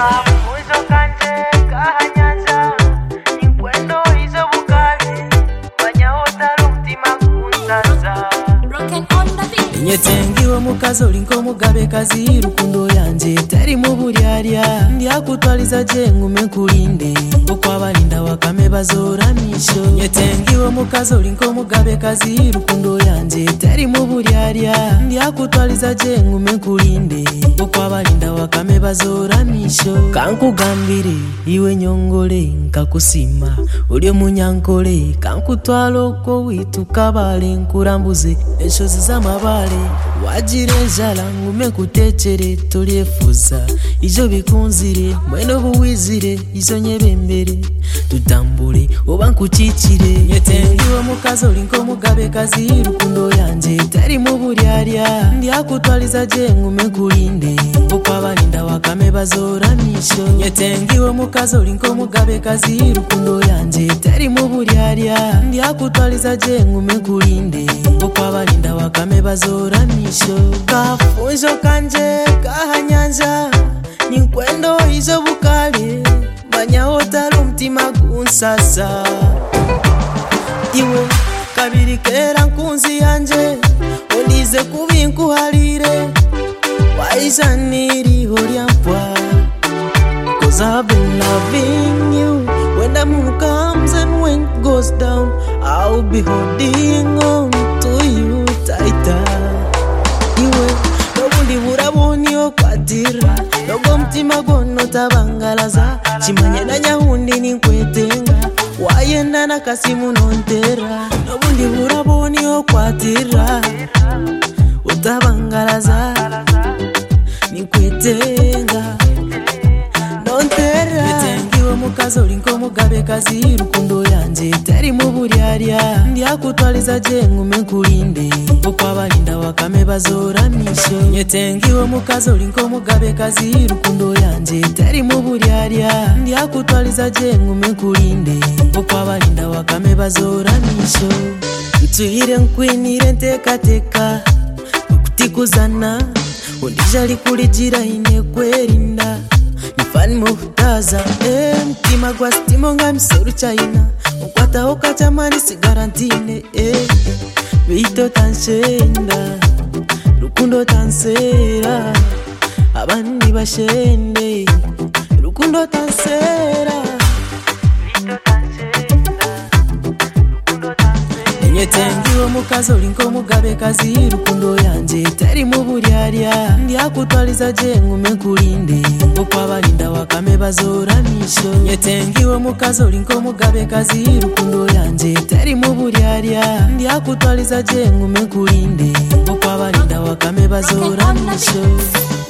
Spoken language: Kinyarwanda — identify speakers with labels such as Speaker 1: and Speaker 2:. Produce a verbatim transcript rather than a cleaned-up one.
Speaker 1: Nyetengiwe mukazo linko mugabe kazi rukundo yanje tari mu buryarya ndiyakutwaliza je ngume kulinde uko abalinda wakame bazoramisho. Nyetengiwe mukazo linko mugabe kazi rukundo yanje tari mu buryarya ndiyakutwaliza je ngume kulinde uko abalinda wakame bazoramisho. Kankugambire iwe nyongole nkakusima uli munyankole kankutwalo ko witukabale nkurambuze eshozi z'amabale wajire njala ngume kutekere tuliefuza ijo bikunzire mweno buwizire izo nyebembere tutambule oba nkucicire. Nyetengiwe mukazo linko mugabe kazi rukundo yanje tari mu buryarya ndiyakutwaliza je ngume kulinde uko abalinda wakame bazoramisho. Nyetengiwe mukazo linko mugabe kazi rukundo yanje tari mu buryarya ndiyakutwaliza je ngume kulinde uko abalinda wakame bazoramisho. Kafunjo kanje kahanyanja ninkwendo izo bukale manya otalo mtima gunsasa iwe kabiri kera nkunzi yanje ondize kubinkuhalire waizaniri horiampwa cause I've been loving you. When the moon comes and when it goes down I'll be holding on to you tighter. Iwe nobundi buraboni okwatira nogo mtima gono tabangalaza chimanye na nyahundi ninkwetenga wayenda na kasimu nontera nobundi buraboni okwatira utabangalaza ninkwetenga nontera. Nyetengiwe mukazo linko mugabe kazi rukundo yanje tari mu buryarya ndiyakutwaliza je ngume kulinde uko abalinda wakame bazoramisho. Nyetengiwe mukazo linko mugabe kazi rukundo yanje tari mu buryarya ndiyakutwaliza je ngume kulinde uko abalinda wakame bazoramisho. Ntuhire nkwinire ntekateka ukutikuzana undijali kulijira ine kwerinda nifani muhutaza eh mtima gwa stimo nga msoru chaina ukwata okachamani sigarantine eh bito tanshenda rukundo tansera abandi bashende rukundo tansera bito tanshenda rukundo tansera. Nyetengiwe mukazo linko mugabe kazi rukundo yanje tari mu buryarya ndiyakutwaliza je ngume kulinde uko abalinda wakame bazoramisho. Nyetengiwe mukazo linko mugabe kazi rukundo yanje tari mu buryarya ndiyakutwaliza je ngume kulinde uko abalinda wakame bazoramisho.